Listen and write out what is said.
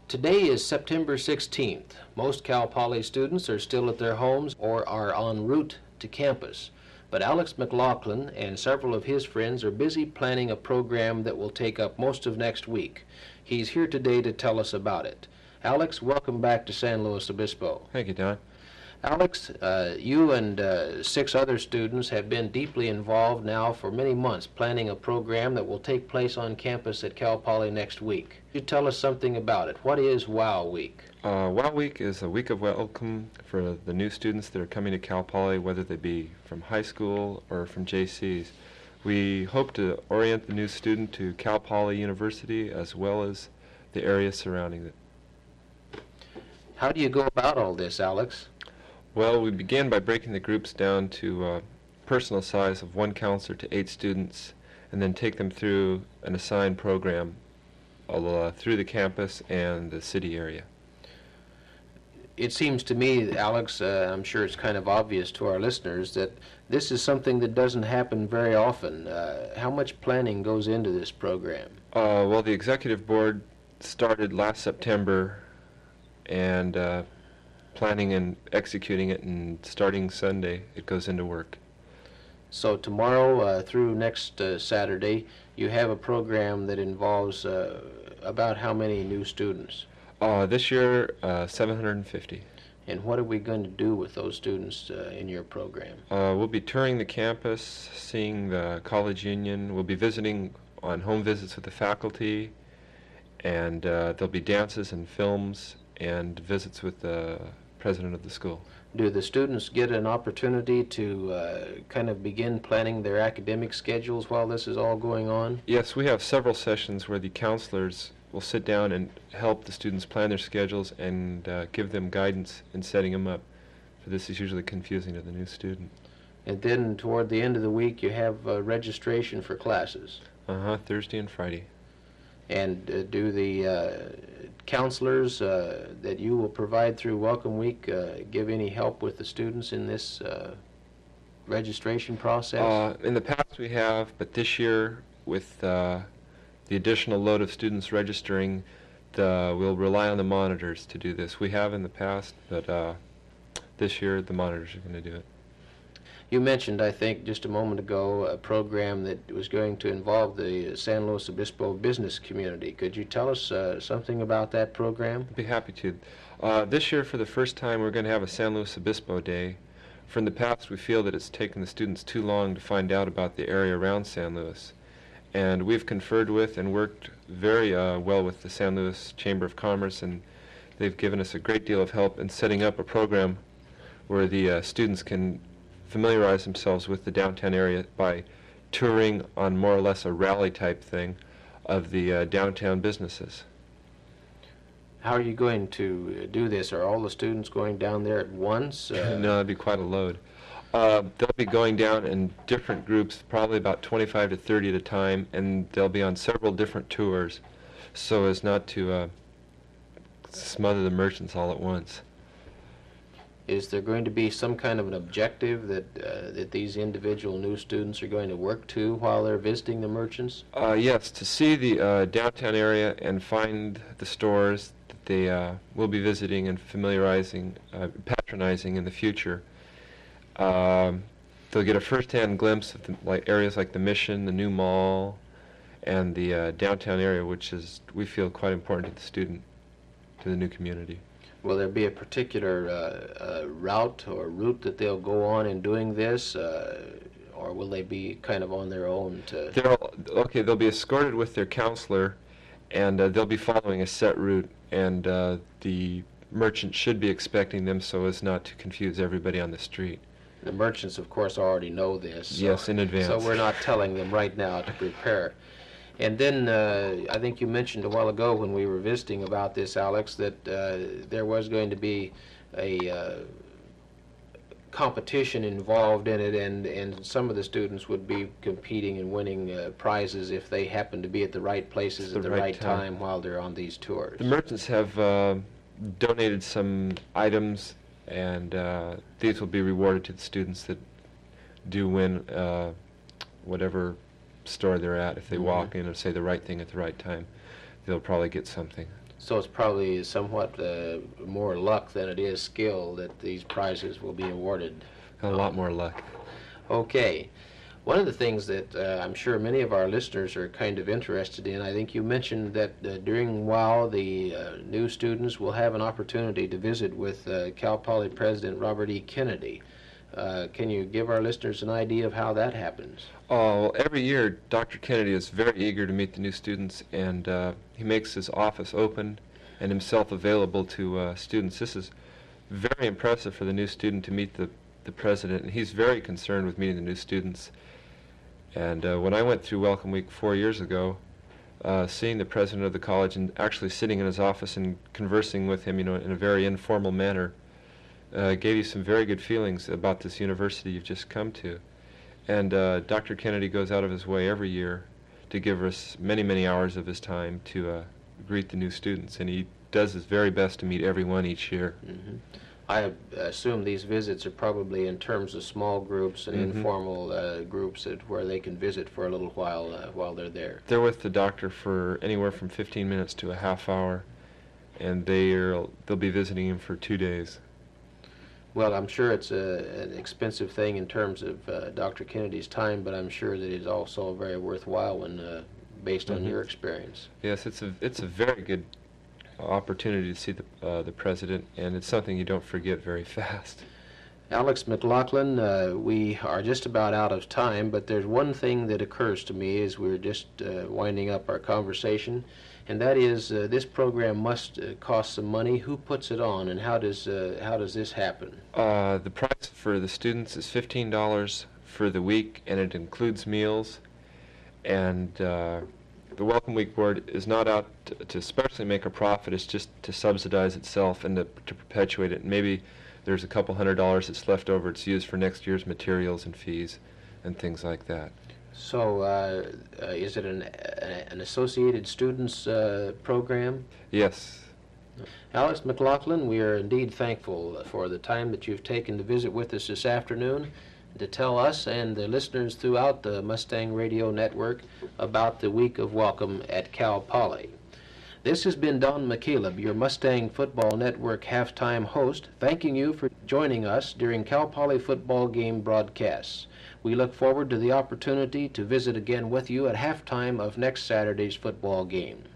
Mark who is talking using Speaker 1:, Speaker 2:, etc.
Speaker 1: Today is September 16th. Most Cal Poly students are still at their homes or are en route to campus. But Alex McLaughlin and several of his friends are busy planning a program that will take up most of next week. He's here today to tell us about it. Alex, welcome back to San Luis Obispo.
Speaker 2: Thank you, Don.
Speaker 1: Alex, you and 6 other students have been deeply involved now for many months planning a program that will take place on campus at Cal Poly next week. Could you tell us something about it? What is WOW Week?
Speaker 2: WOW Week is a week of welcome for the new students that are coming to Cal Poly, whether they be from high school or from JCs. We hope to orient the new student to Cal Poly University as well as the area surrounding it.
Speaker 1: How do you go about all this, Alex?
Speaker 2: Well, we began by breaking the groups down to personal size of 1 counselor to 8 students, and then take them through an assigned program through the campus and the city area.
Speaker 1: It seems to me, Alex, I'm sure it's kind of obvious to our listeners that this is something that doesn't happen very often. How much planning goes into this program?
Speaker 2: Well, the executive board started last September, and planning and executing it, and starting Sunday it goes into work.
Speaker 1: So tomorrow through next Saturday, you have a program that involves about how many new students?
Speaker 2: This year, 750.
Speaker 1: And what are we going to do with those students in your program?
Speaker 2: We'll be touring the campus, seeing the college union. We'll be visiting on home visits with the faculty, and there'll be dances and films and visits with the president of the school.
Speaker 1: Do the students get an opportunity to kind of begin planning their academic schedules while this is all going on?
Speaker 2: Yes, we have several sessions where the counselors will sit down and help the students plan their schedules and give them guidance in setting them up. So this is usually confusing to the new student.
Speaker 1: And then toward the end of the week you have registration for classes.
Speaker 2: Thursday and Friday.
Speaker 1: And do the counselors that you will provide through Welcome Week give any help with the students in this registration process?
Speaker 2: In the past we have, but this year with the additional load of students registering, we'll rely on the monitors to do this. We have in the past, but this year the monitors are going to do it.
Speaker 1: You mentioned, I think, just a moment ago, a program that was going to involve the San Luis Obispo business community. Could you tell us something about that program?
Speaker 2: I'd be happy to. This year, for the first time, we're going to have a San Luis Obispo Day. From the past, we feel that it's taken the students too long to find out about the area around San Luis. And we've conferred with and worked very well with the San Luis Chamber of Commerce, and they've given us a great deal of help in setting up a program where the students can familiarize themselves with the downtown area by touring on more or less a rally type thing of the downtown businesses.
Speaker 1: How are you going to do this? Are all the students going down there at once?
Speaker 2: No, it'd be quite a load. They'll be going down in different groups, probably about 25 to 30 at a time, and they'll be on several different tours so as not to smother the merchants all at once.
Speaker 1: Is there going to be some kind of an objective that these individual new students are going to work to while they're visiting the merchants?
Speaker 2: Yes, to see the downtown area and find the stores that they will be visiting and patronizing in the future. They'll get a first-hand glimpse of areas like the Mission, the new mall, and the downtown area, which is, we feel, quite important to the student, to the new community.
Speaker 1: Will there be a particular route or route that they'll go on in doing this, or will they be kind of on their own to...
Speaker 2: They'll be escorted with their counselor, and they'll be following a set route, and the merchant should be expecting them so as not to confuse everybody on the street.
Speaker 1: The merchants, of course, already know this. So,
Speaker 2: yes, in advance.
Speaker 1: So we're not telling them right now to prepare. And then I think you mentioned a while ago when we were visiting about this, Alex, that there was going to be a competition involved in it, and some of the students would be competing and winning prizes if they happen to be at the right places at the right time while they're on these tours.
Speaker 2: The merchants have donated some items, and these will be rewarded to the students that do win whatever store they're at. If they walk in and say the right thing at the right time, they'll probably get something.
Speaker 1: So it's probably somewhat more luck than it is skill that these prizes will be awarded.
Speaker 2: A lot more luck.
Speaker 1: Okay. One of the things that I'm sure many of our listeners are kind of interested in, I think you mentioned that during WOW the new students will have an opportunity to visit with Cal Poly President Robert E. Kennedy. Can you give our listeners an idea of how that happens?
Speaker 2: Well, every year Dr. Kennedy is very eager to meet the new students, and he makes his office open and himself available to students. This is very impressive for the new student to meet the president, and he's very concerned with meeting the new students. And when I went through Welcome Week 4 years ago, seeing the president of the college and actually sitting in his office and conversing with him, in a very informal manner, gave you some very good feelings about this university you've just come to. And Dr. Kennedy goes out of his way every year to give us many, many hours of his time to greet the new students, and he does his very best to meet everyone each year.
Speaker 1: Mm-hmm. I assume these visits are probably in terms of small groups and informal groups where they can visit for a little while they're there.
Speaker 2: They're with the doctor for anywhere from 15 minutes to a half hour, and they'll be visiting him for 2 days.
Speaker 1: Well, I'm sure it's an expensive thing in terms of Dr. Kennedy's time, but I'm sure that it's also very worthwhile when based on your experience.
Speaker 2: Yes, it's a very good opportunity to see the president, and it's something you don't forget very fast.
Speaker 1: Alex McLaughlin, we are just about out of time, but there's one thing that occurs to me as we're just winding up our conversation, and that is this program must cost some money. Who puts it on, and how does this happen?
Speaker 2: The price for the students is $15 for the week, and it includes meals, and the Welcome Week Board is not out to especially make a profit. It's just to subsidize itself and to perpetuate it. Maybe there's a couple $100 that's left over. It's used for next year's materials and fees and things like that.
Speaker 1: So is it an Associated Students program?
Speaker 2: Yes.
Speaker 1: Alex McLaughlin, we are indeed thankful for the time that you've taken to visit with us this afternoon, to tell us and the listeners throughout the Mustang Radio Network about the Week of Welcome at Cal Poly. This has been Don McCaleb, your Mustang Football Network halftime host, thanking you for joining us during Cal Poly football game broadcasts. We look forward to the opportunity to visit again with you at halftime of next Saturday's football game.